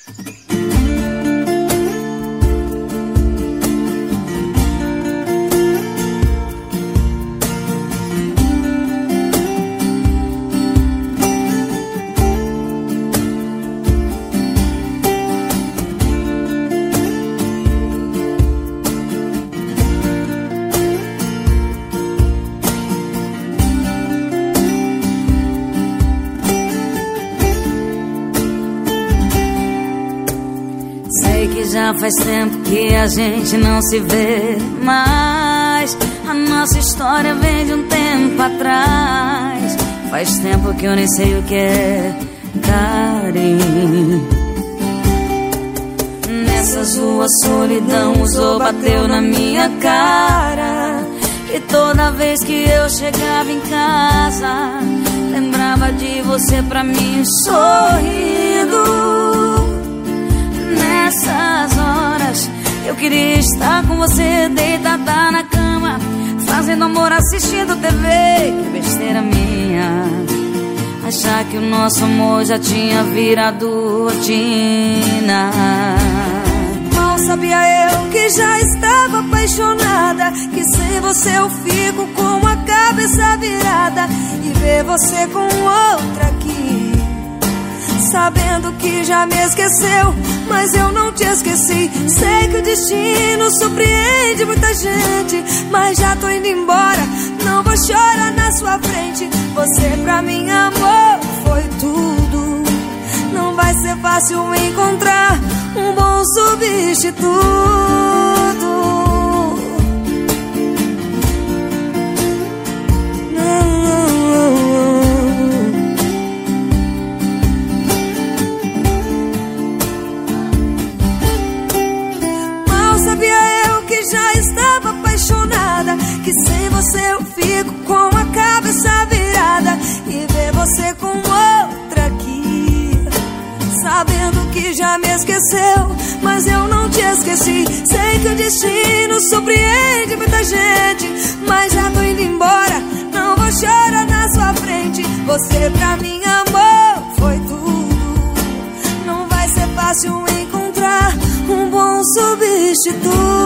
Já faz tempo que a gente não se vê mais. A nossa história vem de um tempo atrás. Faz tempo que eu nem sei o que é carinho. Nessas ruas solidão usou, bateu na minha cara. E toda vez que eu chegava em casa, lembrava de você pra mim sorrindo. Nessas horas eu queria estar com você, deitada na cama, fazendo amor, assistindo TV. Que besteira minha achar que o nosso amor já tinha virado rotina. Mal sabia eu que já estava apaixonada, que sem você eu fico com a cabeça virada e ver você com outra aqui, sabendo que já me esqueceu, mas eu não te esqueci. Sei que o destino surpreende muita gente, mas já tô indo embora, não vou chorar na sua frente. Você pra mim, amor, foi tudo. Não vai ser fácil encontrar um bom substituto. Já estava apaixonada, que sem você eu fico com a cabeça virada e ver você com outra aqui, sabendo que já me esqueceu, mas eu não te esqueci. Sei que o destino surpreende muita gente, mas já tô indo embora, não vou chorar na sua frente. Você pra mim, amor, foi tudo. Não vai ser fácil encontrar um bom substituto.